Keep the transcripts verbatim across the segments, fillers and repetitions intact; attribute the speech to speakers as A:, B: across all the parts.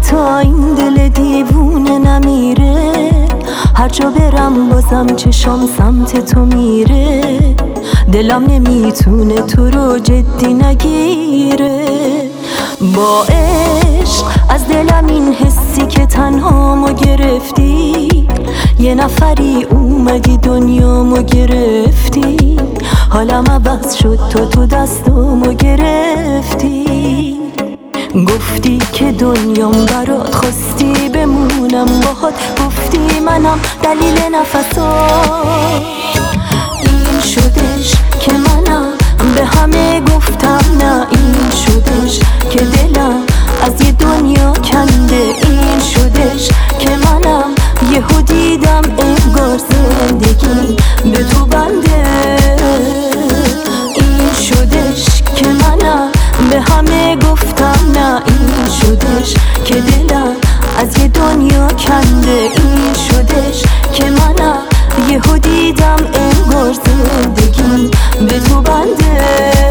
A: تا این دل دیوونه نمیره، هر جا برم بازم چشام سمت تو میره. دلم نمیتونه تو رو جدی نگیره. با عشق از دلم این حسی که تنهامو گرفتی، یه نفری اومدی دنیامو گرفتی. حالم عوض شد تو تو دستامو گرفتی. گفتی که دنیام برات خواستی بمونم باهات، گفتی منم دلیل نفسات. این شدش که منم به همه گفتم نه، این شدش که دلم از یه دنیا کنده. این شدش که منم یهو دیدم انگار زندگی به تو بنده. این شدش که منم به همه گفتم نه، این شدش که دلم از یه دنیا کنده. این شدش که منم یهو دیدم انگار زندگی به تو بنده.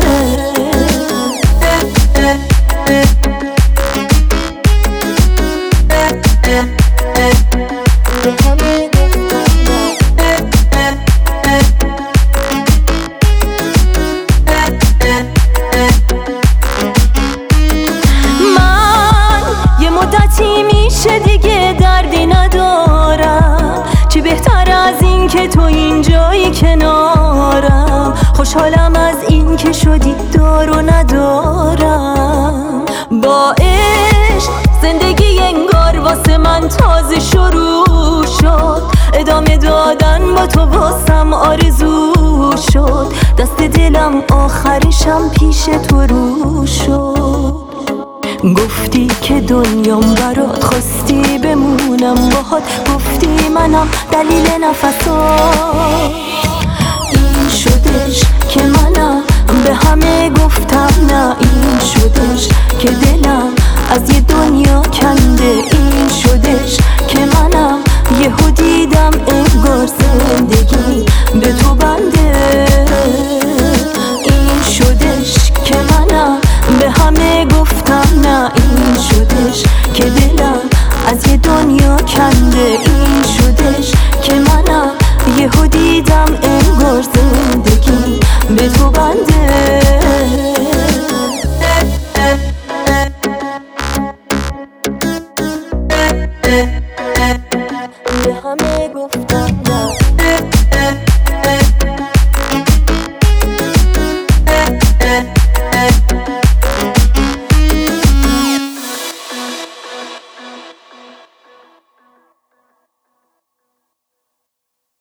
A: میشه دیگه دردی ندارم، چی بهتر از این که تو اینجایی کنارم. خوشحالم از این که شدی دار و ندارم. با عشق زندگی انگار واسه من تازه شروع شد، ادامه دادن با تو واسم آرزو شد. دست دلم آخرشم پیش تو رو شد. گفتی که دنیام برات خواستی بمونم باهات، گفتی منم دلیل نفسات. این شدش که منم به همه گفتم نه، این شدش که دلم از یه دنیا کنده. این شدش که منم یهو دیدم انگار زندگی به تو بنده. این شدش که منم به همه گفتم نه، این شدش که دلم از یه دنیا کنده. این شدش که منم یهو دیدم انگار زندگی به تو بنده.